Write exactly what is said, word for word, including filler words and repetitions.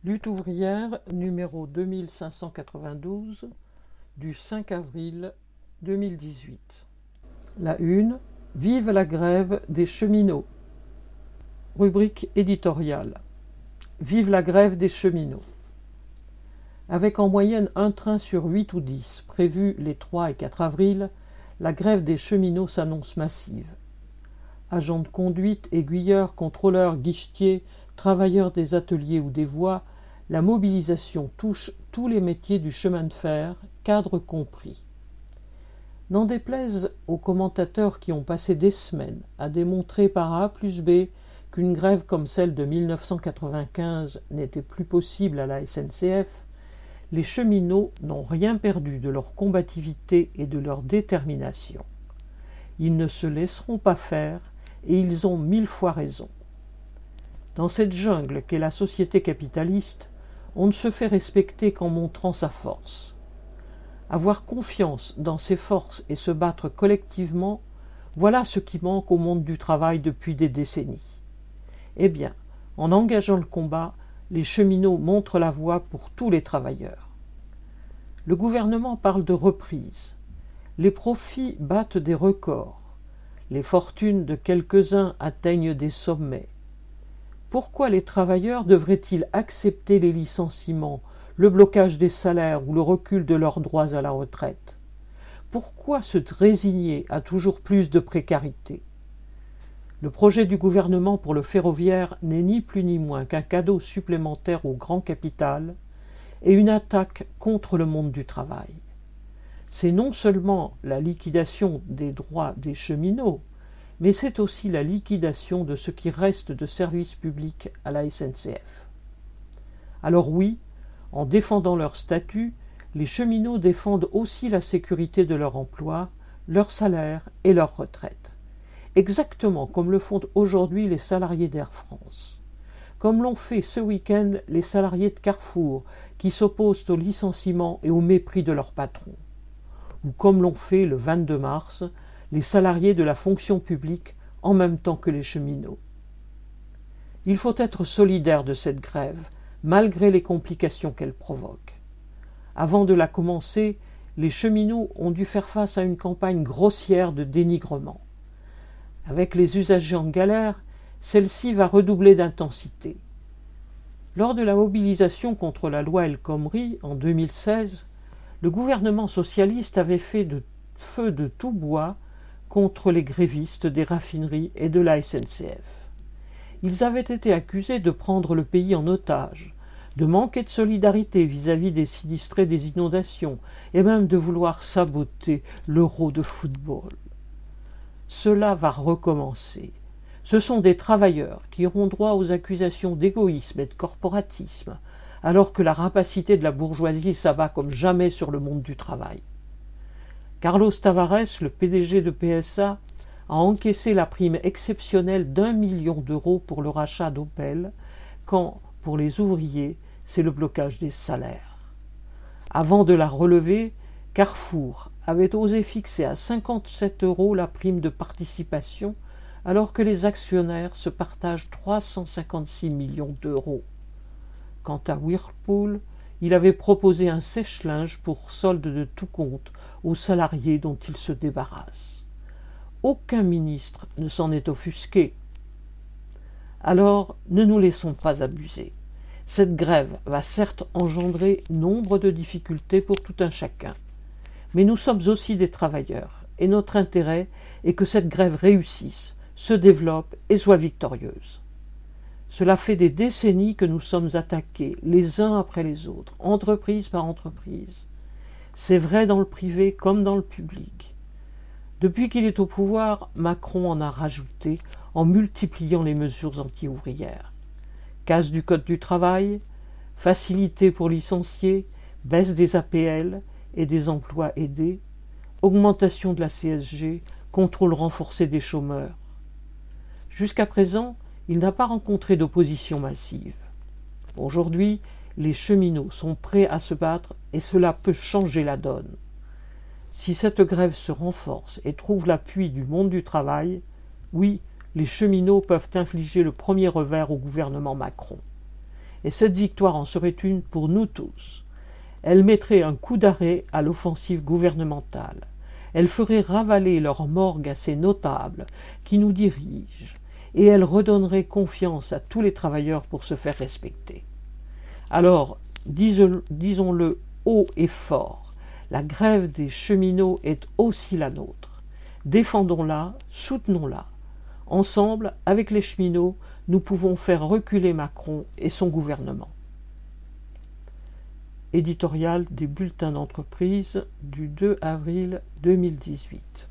Lutte ouvrière numéro deux mille cinq cent quatre-vingt-douze du cinq avril deux mille dix-huit. La une, vive la grève des cheminots. Rubrique éditoriale. Vive la grève des cheminots. Avec en moyenne un train sur huit ou dix prévus les trois et quatre avril, la grève des cheminots s'annonce massive. Agents de conduite, aiguilleurs, contrôleurs, guichetiers, travailleurs des ateliers ou des voies, la mobilisation touche tous les métiers du chemin de fer, cadres compris. N'en déplaise aux commentateurs qui ont passé des semaines à démontrer par A plus B qu'une grève comme celle de mille neuf cent quatre-vingt-quinze n'était plus possible à la S N C F, les cheminots n'ont rien perdu de leur combativité et de leur détermination. Ils ne se laisseront pas faire et ils ont mille fois raison. Dans cette jungle qu'est la société capitaliste, on ne se fait respecter qu'en montrant sa force. Avoir confiance dans ses forces et se battre collectivement, voilà ce qui manque au monde du travail depuis des décennies. Eh bien, en engageant le combat, les cheminots montrent la voie pour tous les travailleurs. Le gouvernement parle de reprise. Les profits battent des records. Les fortunes de quelques-uns atteignent des sommets. Pourquoi les travailleurs devraient-ils accepter les licenciements, le blocage des salaires ou le recul de leurs droits à la retraite? Pourquoi se résigner à toujours plus de précarité? Le projet du gouvernement pour le ferroviaire n'est ni plus ni moins qu'un cadeau supplémentaire au grand capital et une attaque contre le monde du travail. C'est non seulement la liquidation des droits des cheminots, mais c'est aussi la liquidation de ce qui reste de services publics à la S N C F. Alors oui, en défendant leur statut, les cheminots défendent aussi la sécurité de leur emploi, leur salaire et leur retraite. Exactement comme le font aujourd'hui les salariés d'Air France. Comme l'ont fait ce week-end les salariés de Carrefour qui s'opposent au licenciement et au mépris de leur patron. Ou comme l'ont fait le vingt-deux mars les salariés de la fonction publique en même temps que les cheminots. Il faut être solidaire de cette grève, malgré les complications qu'elle provoque. Avant de la commencer, les cheminots ont dû faire face à une campagne grossière de dénigrement. Avec les usagers en galère, celle-ci va redoubler d'intensité. Lors de la mobilisation contre la loi El Khomri en deux mille seize, le gouvernement socialiste avait fait de feu de tout bois contre les grévistes des raffineries et de la S N C F. Ils avaient été accusés de prendre le pays en otage, de manquer de solidarité vis-à-vis des sinistrés des inondations et même de vouloir saboter l'Euro de football. Cela va recommencer. Ce sont des travailleurs qui auront droit aux accusations d'égoïsme et de corporatisme, alors que la rapacité de la bourgeoisie s'abat comme jamais sur le monde du travail. Carlos Tavares, le P D G de P S A, a encaissé la prime exceptionnelle d'un million d'euros pour le rachat d'Opel, quand, pour les ouvriers, c'est le blocage des salaires. Avant de la relever, Carrefour avait osé fixer à cinquante-sept euros la prime de participation, alors que les actionnaires se partagent trois cent cinquante-six millions d'euros. Quant à Whirlpool, il avait proposé un sèche-linge pour solde de tout compte aux salariés dont il se débarrasse. Aucun ministre ne s'en est offusqué. Alors, ne nous laissons pas abuser. Cette grève va certes engendrer nombre de difficultés pour tout un chacun. Mais nous sommes aussi des travailleurs, et notre intérêt est que cette grève réussisse, se développe et soit victorieuse. Cela fait des décennies que nous sommes attaqués, les uns après les autres, entreprise par entreprise. C'est vrai dans le privé comme dans le public. Depuis qu'il est au pouvoir, Macron en a rajouté en multipliant les mesures anti-ouvrières. Casse du code du travail, facilité pour licencier, baisse des A P L et des emplois aidés, augmentation de la C S G, contrôle renforcé des chômeurs. Jusqu'à présent, il n'a pas rencontré d'opposition massive. Aujourd'hui, les cheminots sont prêts à se battre et cela peut changer la donne. Si cette grève se renforce et trouve l'appui du monde du travail, oui, les cheminots peuvent infliger le premier revers au gouvernement Macron. et cette victoire en serait une pour nous tous. Elle mettrait un coup d'arrêt à l'offensive gouvernementale. Elle ferait ravaler leur morgue à ces notables qui nous dirigent, et elle redonnerait confiance à tous les travailleurs pour se faire respecter. Alors, disons-le haut et fort, la grève des cheminots est aussi la nôtre. Défendons-la, soutenons-la. Ensemble, avec les cheminots, nous pouvons faire reculer Macron et son gouvernement. Éditorial des bulletins d'entreprise du deux avril deux mille dix-huit.